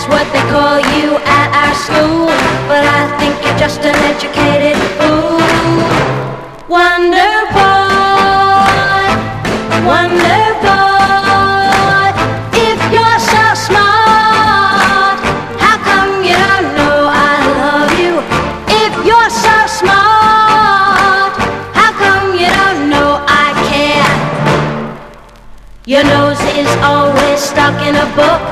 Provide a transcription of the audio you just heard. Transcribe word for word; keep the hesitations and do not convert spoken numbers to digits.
what they call you at our school, but I think you're just an educated fool. Wonder boy, wonder boy, if you're so smart, how come you don't know I love you? If you're so smart, how come you don't know I care? Your nose is always stuck in a book,